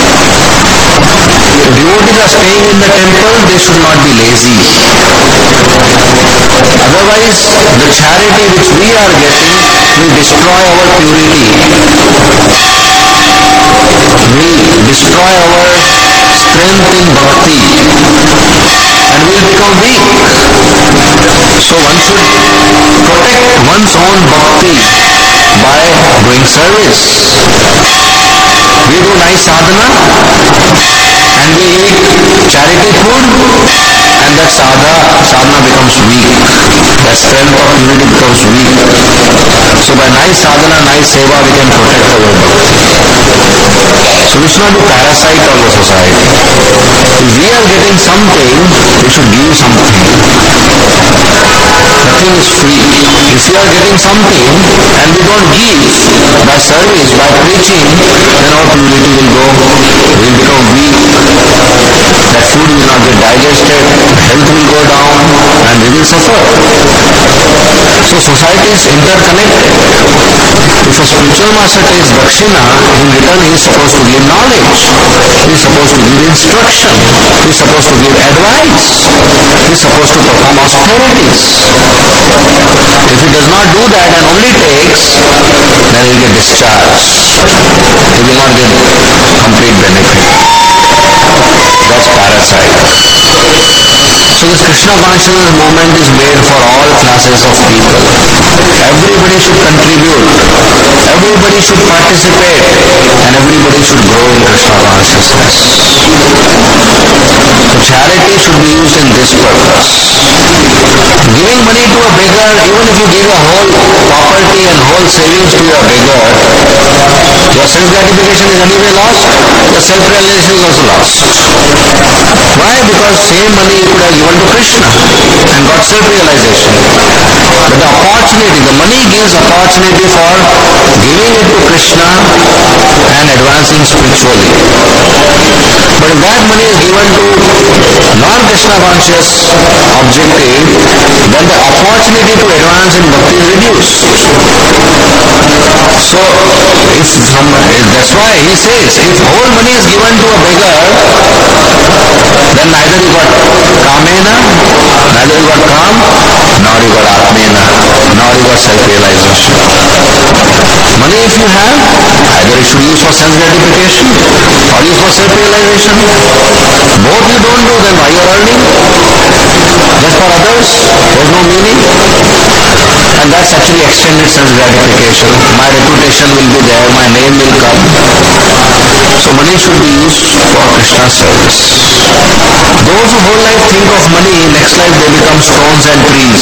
If devotees are staying in the temple, they should not be lazy. Otherwise, the charity which we are getting will destroy our purity, will destroy our strength in bhakti, and will become weak. So one should protect one's own bhakti by doing service. We do nice sadhana and we eat charity food, and that sadha, sadhana becomes weak. That strength of unity becomes weak. So by nice sadhana, nice seva, we can protect our bhakti. So we should not be parasite on the society. If we are getting something, we should give something. Nothing is free. If we are getting something and we don't give by service, by preaching, then our purity will go, we will become weak. That food will not get digested, health will go down, and we will suffer. So society is interconnected. If a spiritual master takes dakshina, in return he is supposed to give knowledge, he is supposed to give instruction, he is supposed to give advice, he is supposed to perform austerities. If he does not do that and only takes, then he will get discharged. He will not get complete benefit. That's parasite. So this Krishna consciousness movement is made for all classes of people. Everybody should contribute. everybody should participate and everybody should grow in Krishna consciousness. So charity should be used in this purpose. Giving money to a beggar, even if you give a whole property and whole savings to a beggar, your self-gratification is anyway lost, your self-realization is also lost. Why? Because same money you could have given to Krishna and got self-realization. But the opportunity, the money gives opportunity for giving it to Krishna and advancing spiritually. But if that money is given to non-Krishna conscious objective, then the opportunity to advance in bhakti is reduced. So, if some, that's why he says, if whole money is given to a beggar, then neither you got kamena, neither you got kam, nor you got atmena, nor you got self-realization. Money if you have, either you should use for sense gratification or use for self-realization. Both you don't do, then why you are earning? Just for others, there's no meaning. And that's actually extended sense gratification. My reputation will be there, my name will come. So money should be used for Krishna's service. Those who whole life think of money, next life they become stones and trees.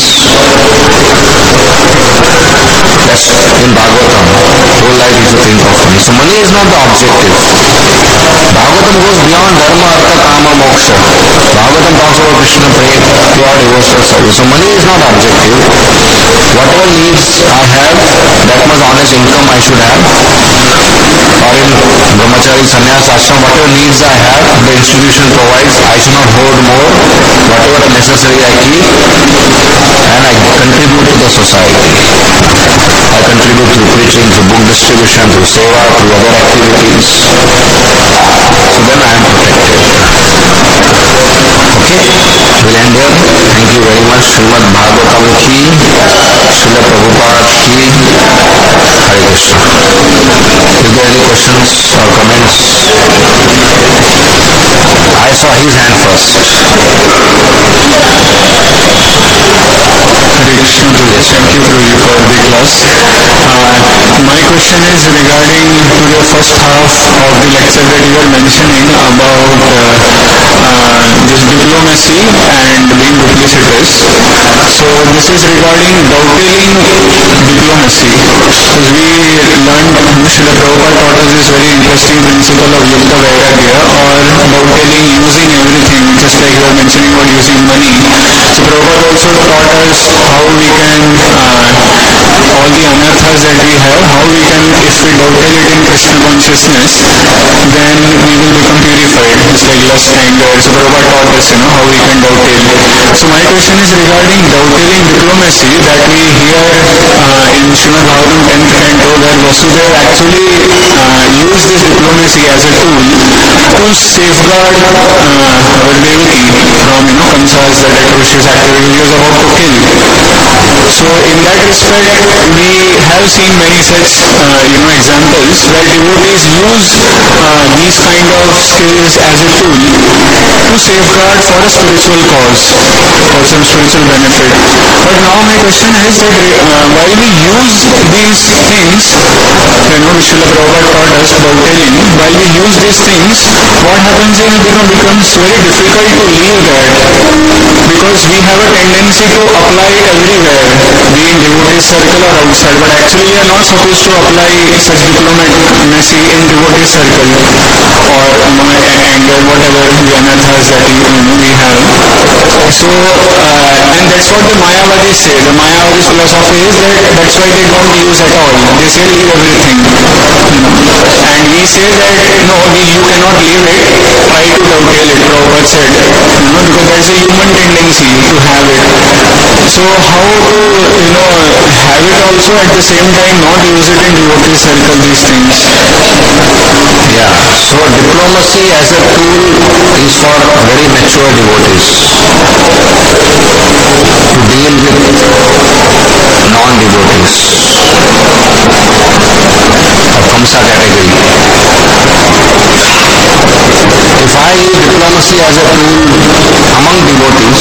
That's in Bhagavatam. Whole life you should think of money. So money is not the objective. Bhagavatam goes beyond dharma, artha, kama, moksha. Bhagavatam talks about Krishna praying, pure devotional service. So money is not objective. Whatever needs I have, that much honest income I should have. Or in brahmachari, sannyas, ashram, whatever needs I have, the institution provides. I should not hoard more. Whatever necessary I keep, and I contribute to the society. I contribute through preaching, through book distribution, through seva, through other activities. So then I am protected. Okay, we'll end here. Thank you very much. Srimad Bhagavatam ki, Srila Prabhupada ki, Hare Krishna. Is there any questions or comments? I saw his hand first. Hare Krishna, yes. Thank you Prabhu for the class. Uh, my question is regarding to the first half of the lecture that you were mentioning about uh, uh, this diplomacy and being duplicitous. So this is regarding dovetailing diplomacy. Because we learned, Srila Prabhupada taught us this very interesting principle of Yukta Vairagya, or dovetailing, using everything, just like you were mentioning about using money. So Prabhupada also taught us how we can, uh, all the anarthas that we have, how we can, if we dovetail it in Krishna consciousness, then we will become purified. It's like lust, anger. So Prabhupada taught us, you know, how we can dovetail. So my question is regarding dovetailing diplomacy that we hear uh, in Srimad Bhagavatam tenth canto, where Vasudeva actually uh, used this diplomacy as a tool to safeguard uh, our Devaki from, you know, Kamsa's that atrocious activity he was about to kill. So in that respect, we have seen many such uh, you know, examples where devotees use uh, these kind of skills as a tool to safeguard for a spiritual cause, for some spiritual benefit. But now my question is that uh, while we use these things, you know, Srila Prabhupada taught us about telling, while we use these things, what happens is it becomes very difficult to leave that, because we have a tendency to apply it everywhere, be in devotee circle or outside, but actually we are not supposed to apply such diplomacy in devotee circle or among anger, whatever the anarthas that you know, we have. So, uh, and that's what the Mayavadis say. The Mayavadis philosophy is that that's why they don't use at all. They say leave everything. And we say that no, we, you cannot leave it, try to dovetail it, Prabhupada said. You know, because that's a human tendency to have it. So how to, you know, have it also at the same time, not use it in devotee circle, these things. Yeah, so diplomacy as a tool is for very mature devotees to deal with non-devotees of Kamsa category. If I use diplomacy as a tool among devotees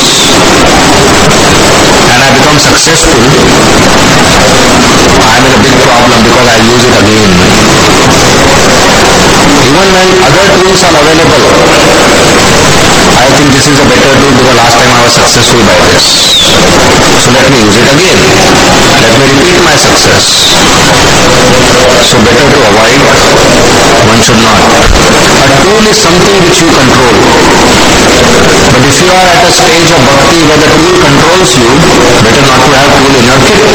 and I become successful, I am in a big problem because I use it against available, I think this is a better tool because last time I was successful by this. So let me use it again. Let me repeat my success. So better to avoid, one should not. A tool is something which you control. But if you are at a stage of bhakti where the tool controls you, better not to have tool in your kit.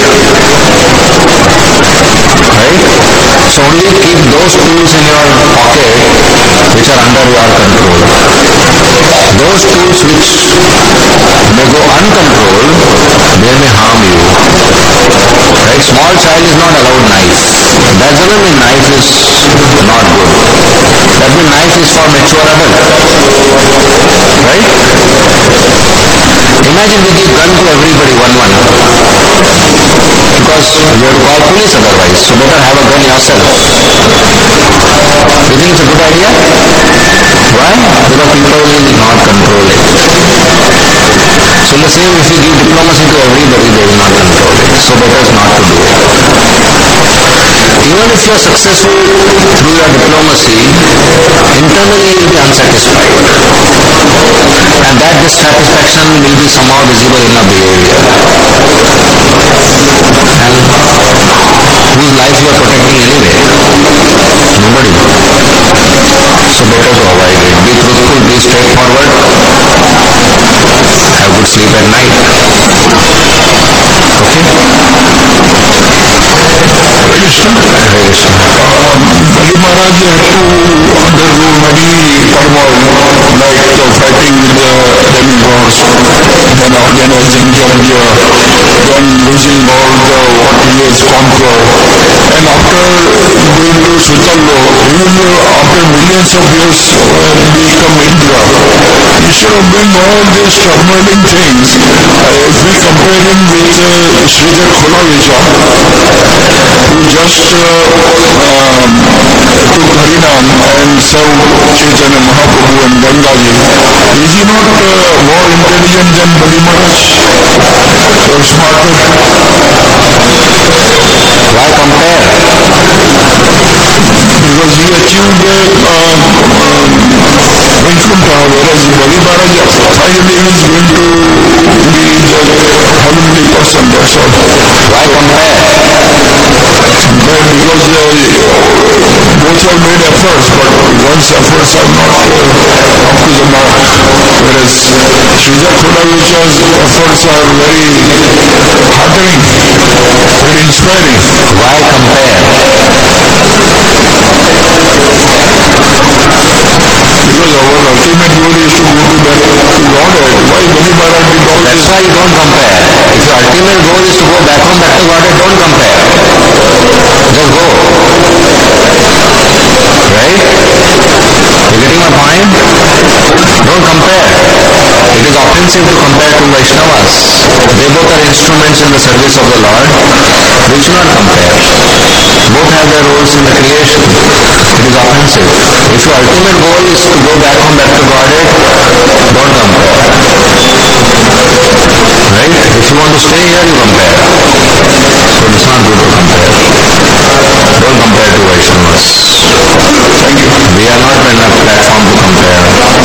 Right? So only keep those tools in your pocket which are under your control. Those tools which may go uncontrolled, they may harm you. Right? Small child is not allowed knife. That doesn't mean knife is not good. That means knife is for mature adult. Right? Imagine we give gun to everybody, one one. Because you have to call police otherwise. So better have a gun yourself. You think it's a good idea? Why? Because people will not control it. So in the same, if you give diplomacy to everybody, they will not control it. So better is not to do it. Even if you are successful through your diplomacy, internally you will be unsatisfied. And that dissatisfaction will be somehow visible in your behavior. And whose life you are protecting anyway? Nobody. So better to avoid it. Be truthful, be straightforward. Have good sleep at night. Okay? Krishna, um, Bali Maharaj had to undergo many turmoil, like uh, fighting with the demigods, then organizing Yajna, then losing all the what he has conquered. And after going to Sutallo, he will, after millions of years, uh, become Indra. Instead of doing all these turmoiling things, uh, if we compare him with uh, Sridhar Kholavecha, who just uh, um, took Harinam and served Chaitanya Mahaprabhu and Gangaji, is he not uh, more intelligent than Bali Maharaj? Or smarter? Why compare? Because he achieved uh, uh, Vaikuntha, whereas Bali Maharaj finally is going to be the heavenly person, that's all. Why compare? Compare because uh, both have made efforts, but one's efforts are not uh, up to the mark, whereas Sridhar Kholavecha's efforts are very heartening, very inspiring. Why compare? Because our ultimate goal is to go to back to Godhead. Why Bali Maharaj did all That's this? why you don't compare. If your ultimate goal is to go back home, back to Godhead, don't compare. Just go. Right? You getting my point? Don't compare. It is offensive to compare two Vaishnavas. They both are instruments in the service of the Lord. We should not compare. Both have their roles in the creation. It is offensive. If your ultimate goal is to go back home, back to Godhead, don't compare. Right? If you want to stay here, you compare. So it's not good to compare. Don't compare to Vaishnavas. Thank you. We are not in a platform to compare.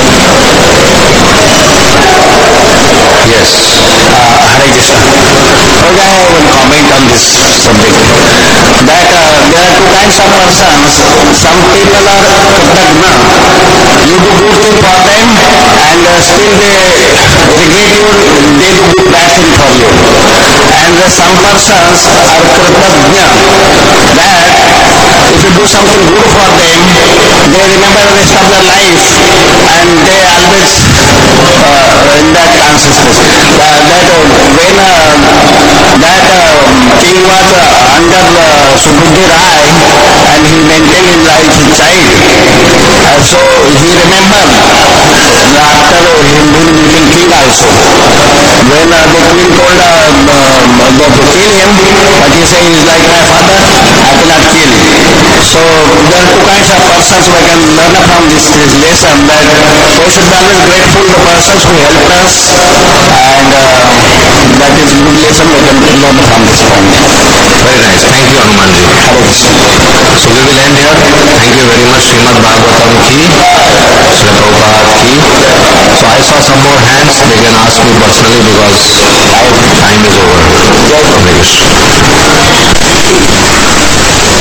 Yes. Uh, Hare Krishna. Okay, I have one comment on this subject. That uh, there are two kinds of persons. Some people are Kratagna. You do good thing for them and uh, still they regret you, they do bad thing for you. And uh, some persons are Kratagna. That if you do something good for them, they remember the rest of their life and they always uh, in that consciousness. Uh, that uh, when uh, that uh, king was uh, under uh, Subudhi Rai and he maintained his life child. Uh, so he remembered after him being meeting king also. When uh, the queen told uh, uh, to kill him, but he said he is like my father, I cannot kill. So there are two kinds of persons we can learn from this, this lesson that we should be always grateful to persons who helped us and uh, that is good lesson we can learn from this point. Very nice. Thank you, Hanumanji. Hare Krishna. So we will end here. Thank you very much, Srimad Bhagavatam ki Srila Prabhupada ki. So I saw some more hands. They can ask me personally because time is over. Hare Krishna.